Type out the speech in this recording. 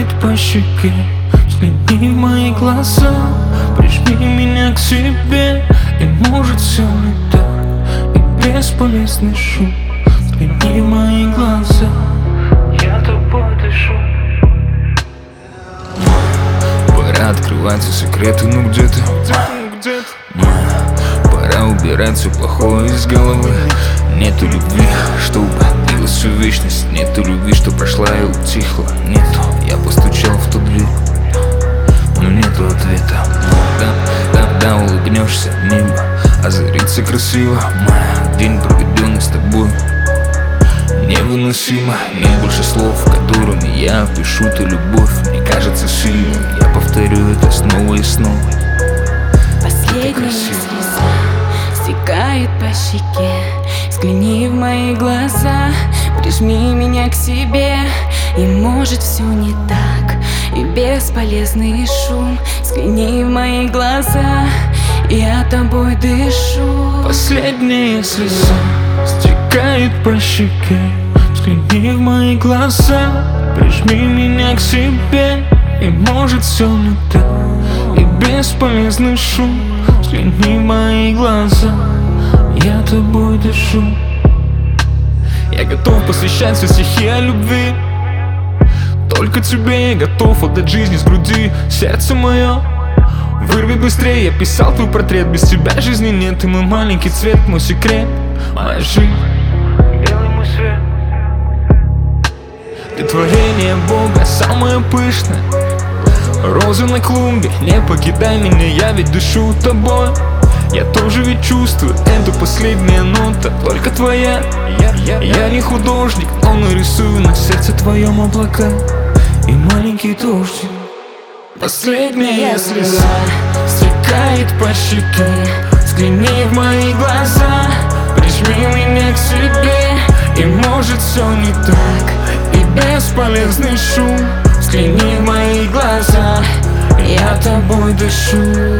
стекает по щеке. Взгляни в мои глаза, прижми меня к себе. И может все не так, и бесполезный шум. Взгляни в мои глаза, я тобой дышу. Пора открывать все секреты, ну где-то пора убирать все плохое из головы. Нету любви, что длилась всю вечность. Нету любви, что прошла и утихла. Нету, я постучал в ту дверь, но нету ответа. Когда улыбнешься, небо озарится красиво. День, проведенный с тобой, невыносимо. Нет больше слов, которыми я пишу ту любовь. Мне кажется сильным, я повторю это снова и снова. Последняя слеза стекает по щеке. Взгляни в мои глаза, прижми меня к себе. И может все не так, и бесполезный шум. Взгляни в мои глаза, я тобой дышу. Последняя слеза стекает по щеке. Взгляни в мои глаза, прижми меня к себе. И может все не так, и бесполезный шум. Взгляни в мои глаза, я тобой дышу. Я готов посвящать все стихи о любви. Только тебе я готов отдать жизнь из груди. Сердце мое, вырви быстрее, я писал твой портрет. Без тебя жизни нет, ты мой маленький цвет, мой секрет, моя жизнь, белый мой свет. Ты творение Бога, самое пышное, розы на клумбе, не покидай меня, я ведь дышу тобой. Я тоже ведь чувствую, это последняя нота, только твоя. Я не художник, но нарисую на сердце твоем облака и маленький дождик. Последняя слеза стекает по щеке. Взгляни в мои глаза, прижми меня к себе. И может все не так, и бесполезный шум. Взгляни в мои глаза, я тобой дышу.